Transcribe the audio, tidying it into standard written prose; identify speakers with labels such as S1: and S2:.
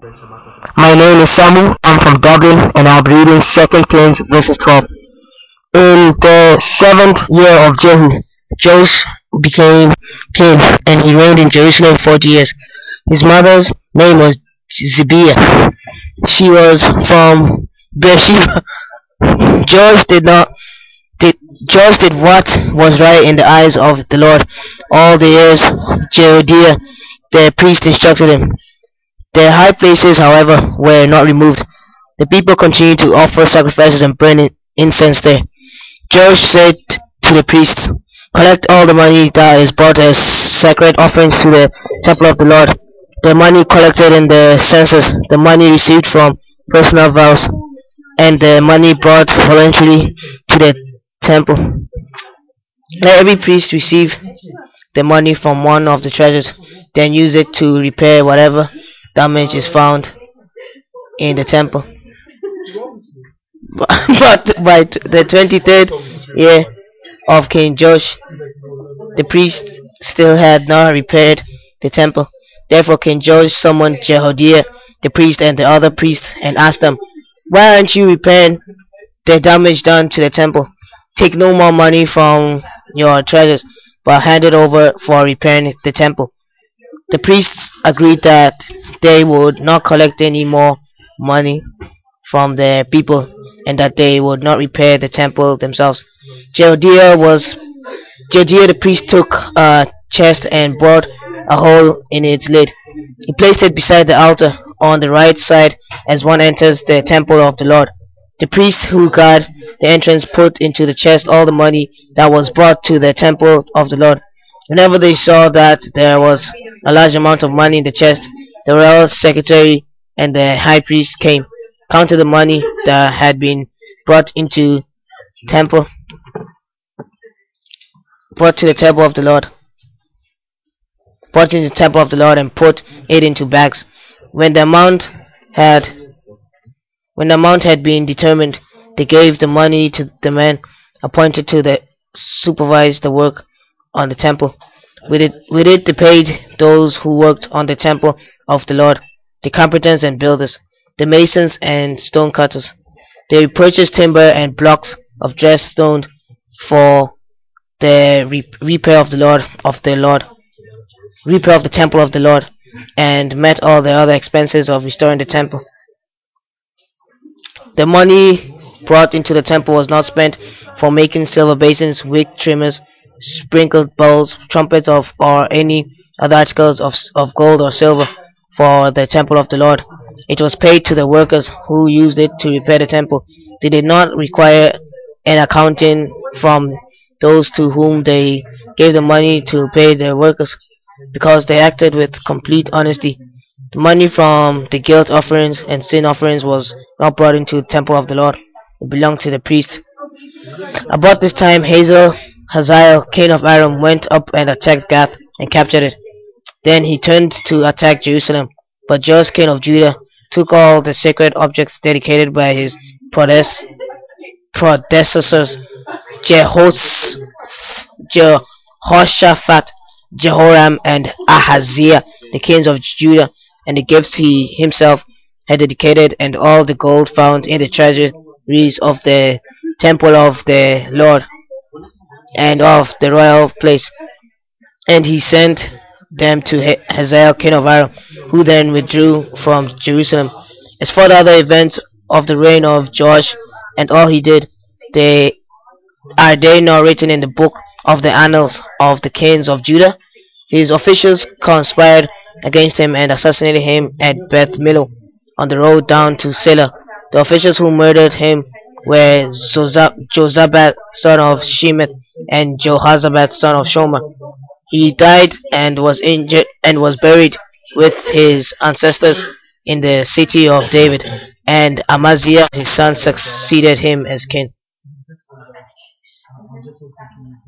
S1: My name is Samu. I'm from Dublin, and I'll be reading Second Kings verses 12. In the seventh year of Jehu, Joash became king, and he reigned in Jerusalem 40 years. His mother's name was Zibiah. She was from Beersheba. Joash did not did Joash did what was right in the eyes of the Lord all the years Jehoiada the priest instructed him. The high places, however, were not removed. The people continued to offer sacrifices and burn incense there. Joash said to the priests, "Collect all the money that is brought as sacred offerings to the temple of the Lord, the money collected in the census, the money received from personal vows, and the money brought voluntarily to the temple. Let every priest receive the money from one of the treasures, then use it to repair whatever damage is found in the temple." But by the 23rd year of King Joash, the priests still had not repaired the temple. Therefore King Joash summoned Jehoiada the priest and the other priests and asked them, "Why aren't you repairing the damage done to the temple? Take no more money from your treasures, but hand it over for repairing the temple." The priests agreed that they would not collect any more money from the people, and that they would not repair the temple themselves. Jehoiada the priest took a chest and bored a hole in its lid. He placed it beside the altar on the right side as one enters the temple of the Lord. The priests who guard the entrance put into the chest all the money that was brought to the temple of the Lord. Whenever they saw that there was a large amount of money in the chest, the royal secretary and the high priest came, counted the money that had been brought into temple, brought to the temple of the Lord, brought into the temple of the Lord, and put it into bags. When the amount had been determined, they gave the money to the men appointed to supervise the work on the temple. With it they paid those who worked on the temple of the Lord, the carpenters and builders, the masons and stone cutters. They purchased timber and blocks of dressed stone for the repair of the temple of the Lord, and met all the other expenses of restoring the temple. The money brought into the temple was not spent for making silver basins, wick trimmers, sprinkled bowls, trumpets or any other articles of gold or silver for the temple of the Lord. It was paid to the workers who used it to repair the temple. They did not require an accounting from those to whom they gave the money to pay the workers, because they acted with complete honesty. The money from the guilt offerings and sin offerings was not brought into the temple of the Lord. It belonged to the priests. About this time Hazael, king of Aram, went up and attacked Gath and captured it. Then he turned to attack Jerusalem. But Joash, king of Judah, took all the sacred objects dedicated by his predecessors, Jehoshaphat, Jehoram, and Ahaziah, the kings of Judah, and the gifts he himself had dedicated, and all the gold found in the treasuries of the temple of the Lord and of the royal place. And he sent them to Hazael, king of Aram, who then withdrew from Jerusalem. As for the other events of the reign of Joash and all he did, are they not written in the book of the annals of the kings of Judah? His officials conspired against him and assassinated him at Beth Millo on the road down to Selah. The officials who murdered him were Jozabad, son of Shemeth, and Jehoshaphat, son of Shomer. He died and was buried with his ancestors in the city of David, and Amaziah his son succeeded him as king.